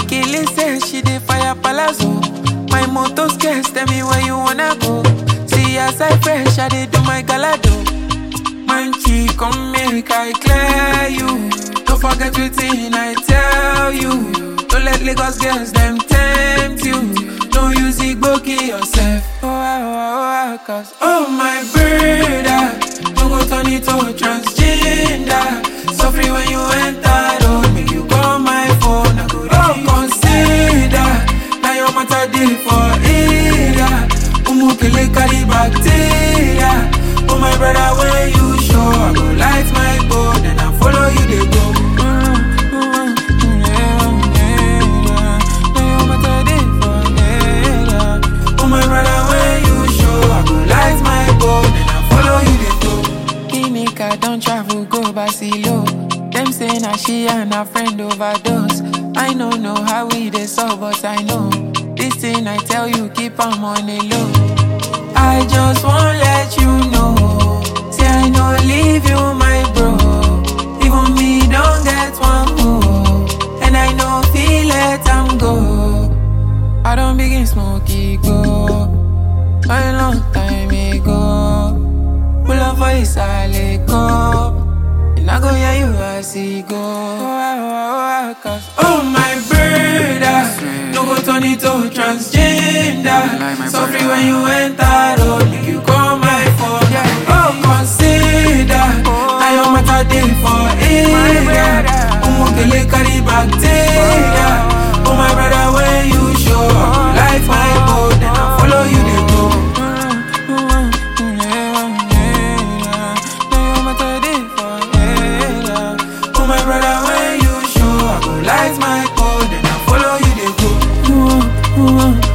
Killing says she dey fire palazzo. My motor scarce, tell me where you wanna go. See as I fresh, I dey do my galado. Manchi, come make I clear you. Don't forget wetin I tell you. Don't let Lagos girls them tempt you. Don't use Igbo kill yourself. Cause oh my brother, don't go turn it to transgender. Suffer when you enter, don't make you call my phone. I go consider. Now your matter dey for area. Umukele carry bacteria. Oh my brother, when you show, I go light my boat and I follow you they go. Oh my brother, when you show, I go light my boat and I follow you they go. Kinika don't travel go Basilo. Them say na she and her friend overdose. I don't know how we dey solve, but I know this thing I tell you keep on money low. I just won't let you know. Say I no leave you, my bro. Even me don't get one more, and I know feel let am go. I don't begin smoky go a long time ago. Pull up for his go, and I go hear you as he go. Cause oh my brother, don't go turn it to transgender. So free when you enter, don't make you call my phone. Oh consider, now your matter dey for area. Umukele carry bacteria. Oh my brother, when you show, light my boat and I follow you they go. Oh my brother, when you show, I go light my boat and I follow you they go.